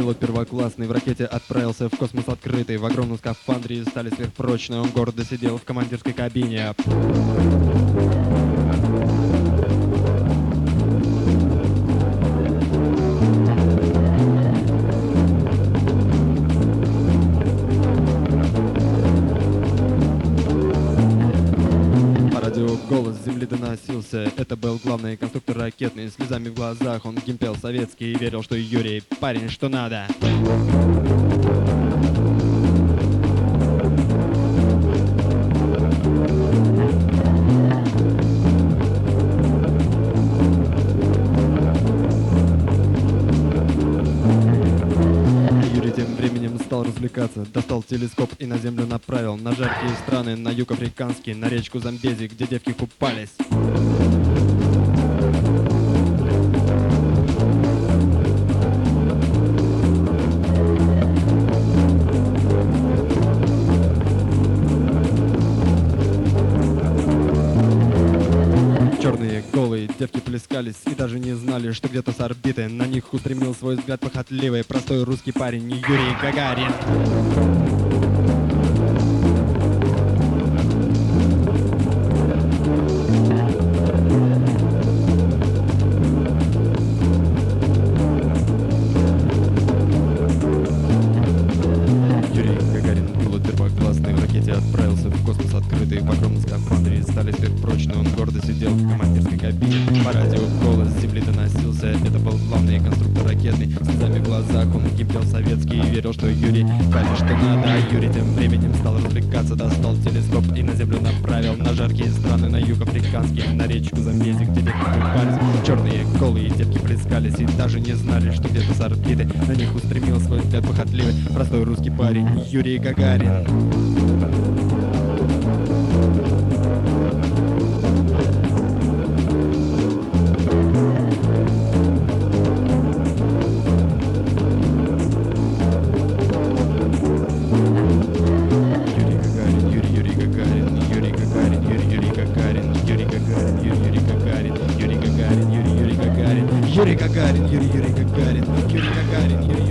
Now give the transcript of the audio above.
пилот первоклассный, в ракете отправился в космос открытый. В огромном скафандре из стали сверхпрочной, он гордо сидел в командирской кабине. Голос с земли доносился, это был главный конструктор ракетный. Слезами в глазах он гимн советский и верил, что Юрий парень, что надо. Стал развлекаться, достал телескоп и на землю направил. На жаркие страны, на юг африканский, на речку Замбези, где девки купались. Черные, голые, девки плескались и даже не знали, что где-то с орбиты на них устремил свой взгляд похотливый простой русский парень Юрий Гагарин. Первоклассный, в ракете отправился в космос открытый. В огромном скафандре из стали сверхпрочной, он гордо сидел в командирской кабине. По радио голос с земли доносился, это был главный конструктор ракетный. С слезами в глазах он гимн советский и верил, что Юрий парень, что надо. Юрий тем временем стал развлекаться, достал телескоп и на землю направил. На жаркие страны, на юг африканский, на речку Замбези, где девки купались. Черные, голые девки плескались и даже не знали, что где-то с орбиты на них устремил свой взгляд похотливый простой русский парень Юрий Гагарин. Юрий Гагарин, Юрий Гагарин, Юрий Гагарин, Юрий Гагарин,